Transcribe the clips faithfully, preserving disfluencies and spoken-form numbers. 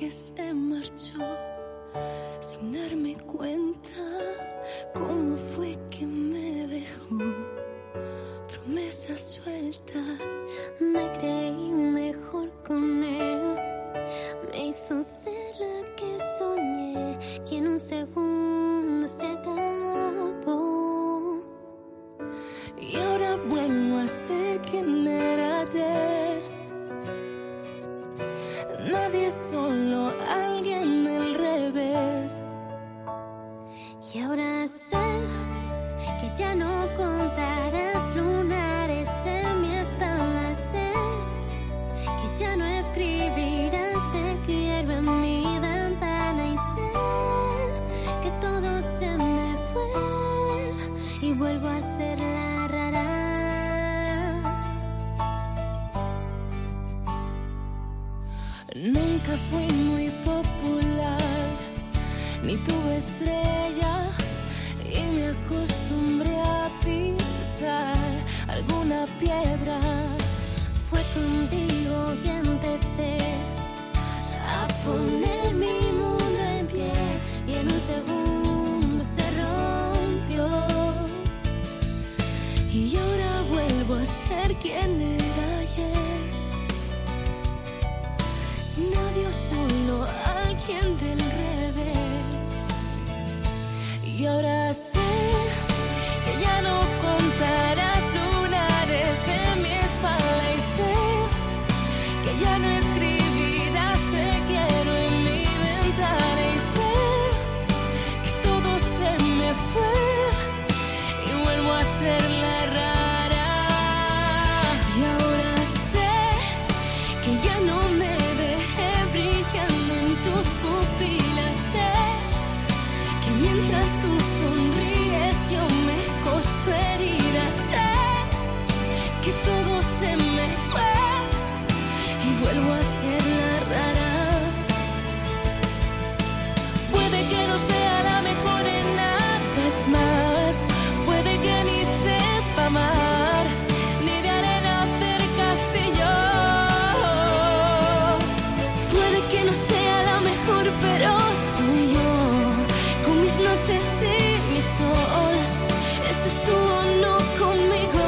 que se marchó sin darme cuenta cómo fue que me dejó. Promesas sueltas, me creí mejor con él. Me hizo ser la que soñé y en un segundo se acabó. Y ahora vuelvo a ser quien era ayer. Nadie, solo alguien del revés. Y ahora sé que ya no contarás lunares en mi espalda. Sé que ya no escribirás te quiero en mi ventana. Y sé que todo se me fue y vuelvo a ser la rara. Nunca fui muy popular, ni tuve estrella, y me acostumbré a pisar alguna piedra. Fue contigo que empecé a poner mi mundo en pie y en un segundo se rompió. Y ahora vuelvo a ser quien era ayer. Nadie, solo alguien del revés. Y ahora sé que ya no contarás lunares en mi espalda. Y sé que ya no escribirás te quiero en mi ventana. Y sé que todo se me fue y vuelvo a ser la rara. Y ahora sé que ya no me dejé brillando en tus pupilas. Sé que mientras tú sonríes yo me coso heridas. Ves que todo se me fue y vuelvo a ser la rara. Puede que no sea la mejor en nada, es más, puede que ni sepa amar, ni de arena hacer castillos. Puede que no sea la mejor, pero soy yo, con mis noches y mi sol. Estés tú o no conmigo.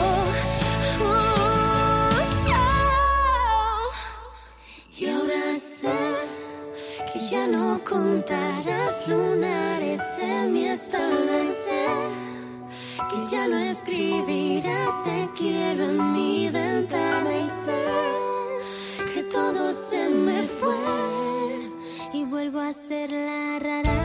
Oh, oh. Y ahora sé que ya no contarás lunares en mi espalda. Y sé que ya no escribirás te quiero en mi ventana. Y sé que todo se me fue y vuelvo a ser la rara.